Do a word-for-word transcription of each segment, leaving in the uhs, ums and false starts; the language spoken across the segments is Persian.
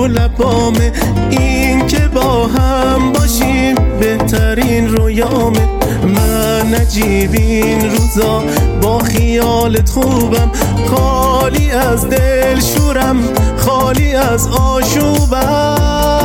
رو لبامه، این که با هم باشیم بهترین رویامه. من نجیب این روزا با خیالت خوبم، خالی از دل شورم، خالی از آشوبم.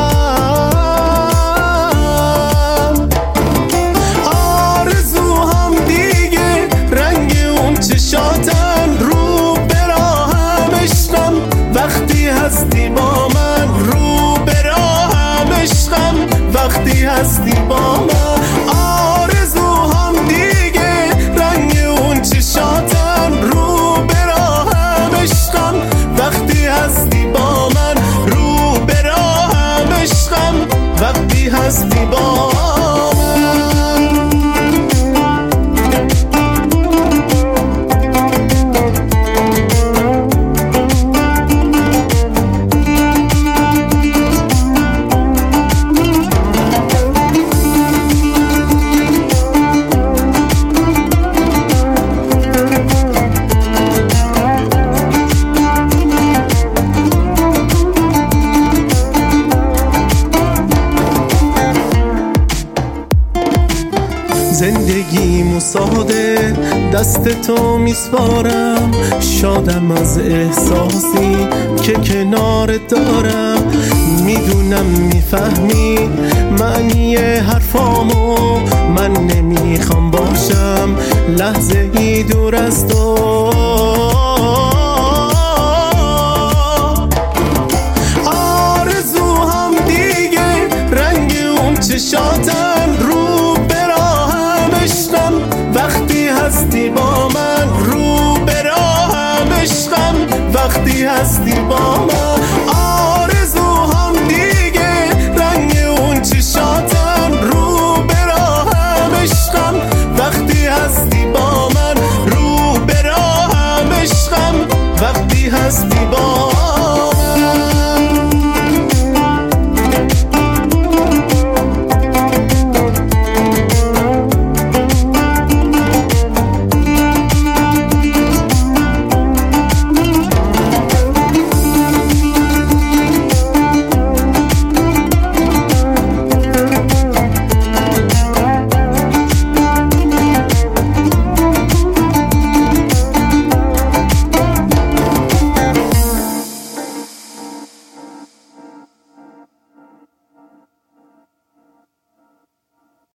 آرزوهام دیگه رنگ اون چشاتن، رو براهم عشقم وقتی هستی با من، رو براهم عشقم وقتی هستی با من. آرزوهام دیگه رنگ اون چشاتن، رو براهم عشقم وقتی هستی با من، رو براهم عشقم وقتی هستی با من. زندگیمو ساده دست تو میسپارم، شادم از احساسی که کنارت دارم. میدونم میفهمی معنی حرفامو، من نمیخوام باشم لحظه ای دور از تو. آرزوهام دیگه رنگ اون چشاتن، رو وقتی هستی با من، رو براهم عشقم وقتی هستی